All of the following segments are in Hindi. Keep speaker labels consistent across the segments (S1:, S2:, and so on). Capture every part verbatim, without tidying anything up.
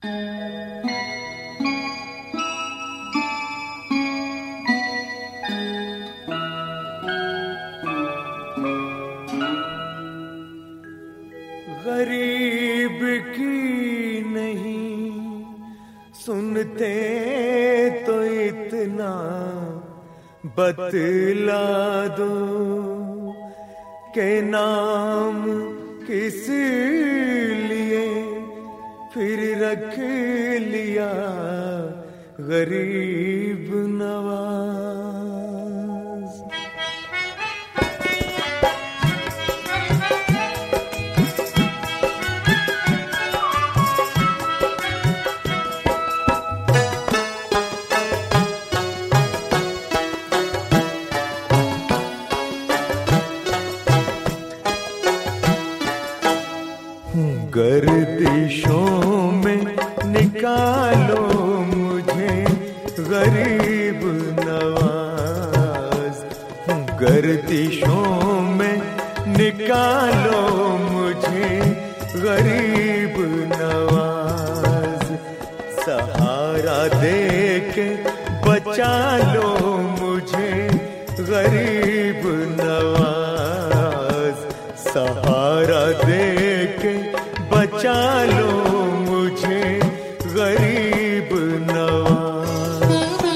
S1: गरीब की नहीं सुनते तो इतना बतला दो के नाम किस लिए फिर रख लिया गरीब नवाज। गर्दिशों में निकालो मुझे गरीब नवाज, गर्दिशों में निकालो मुझे गरीब नवाज। सहारा दे के बचा लो मुझे गरीब नवाज, सहारा दे के बचा लो मुझे गरीब नवाज।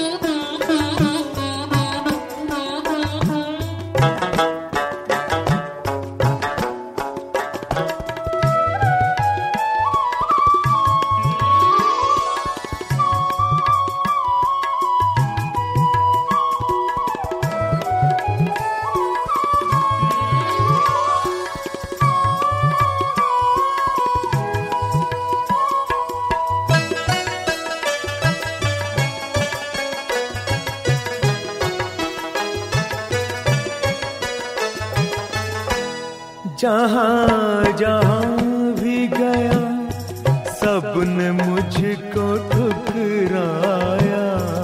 S1: जहाँ जहाँ भी गया सबने मुझको ठुकराया,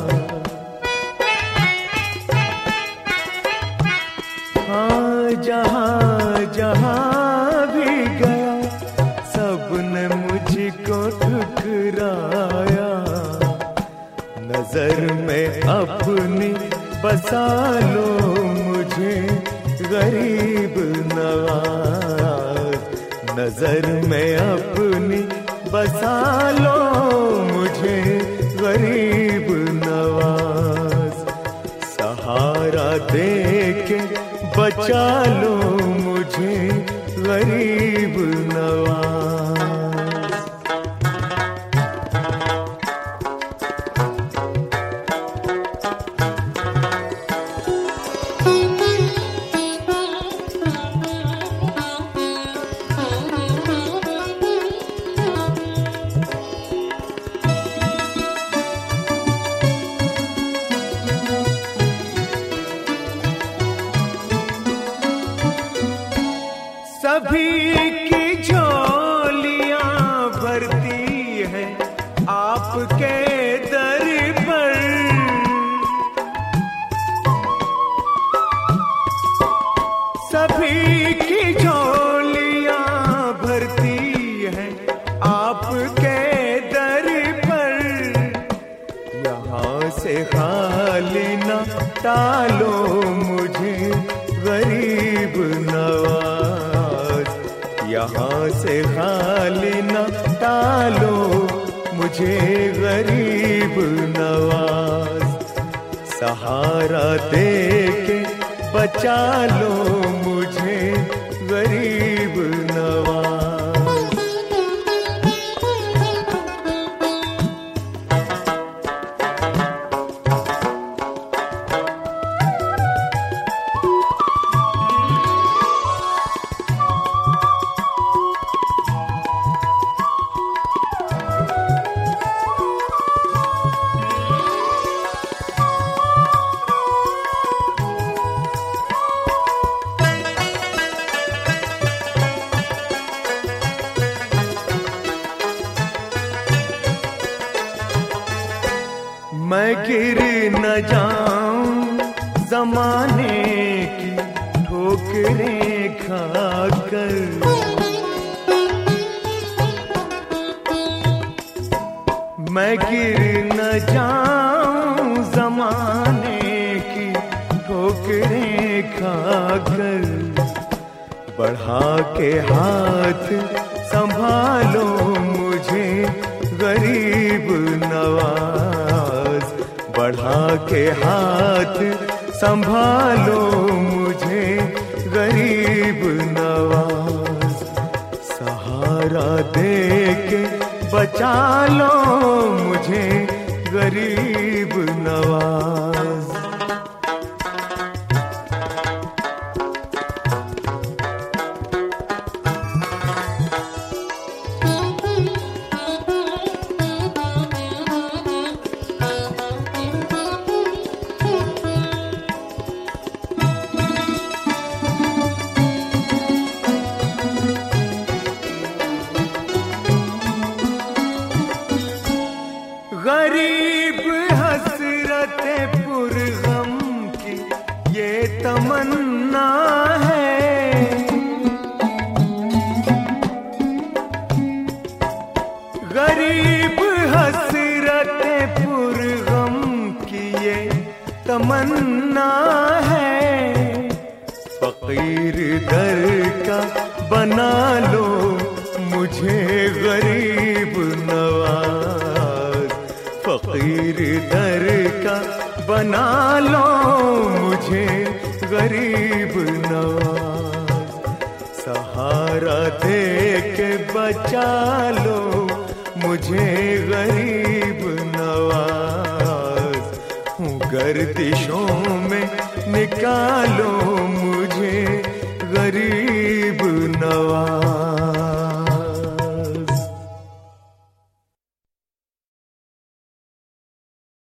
S1: हाँ जहाँ जहाँ भी गया सबने मुझको ठुकराया। नजर में अपनी बसा लो मुझे गरीब नवाज, नजर में अपनी बसा लो मुझे गरीब नवाज। सहारा दे के बचा लो मुझे गरीब नवाज। सभी की झोलियां भरती है आपके दर पर, सभी की झोलियां भरती है आपके दर पर। यहाँ से खाली न टालो मुझे गरीब नवाज, यहाँ से खाली न टालो मुझे गरीब नवाज। सहारा दे के बचा लो मुझे गरीब नवाज। मैं गिर न जाऊं जमाने की ठोकरें खाकर, मैं गिर न जाऊं जमाने की ठोकरें खाकर। बढ़ा के हाथ संभालो मुझे गरीब नवाज, बढ़ा के हाथ संभालो मुझे गरीब नवाज। सहारा दे के बचा लो मुझे गरीब नवाज। गरीब हसरते पुरगम की ये तमन्ना है। गरीब हसरते पुरगम की ये तमन्ना है। फकीर दर का बना लो मुझे गरीब नवाज। फकीर दर का बना लो मुझे गरीब नवाज। सहारा दे के बचा लो मुझे गरीब नवाज। हूँ गर्दिशों में निकालो मुझे गरीब नवाज।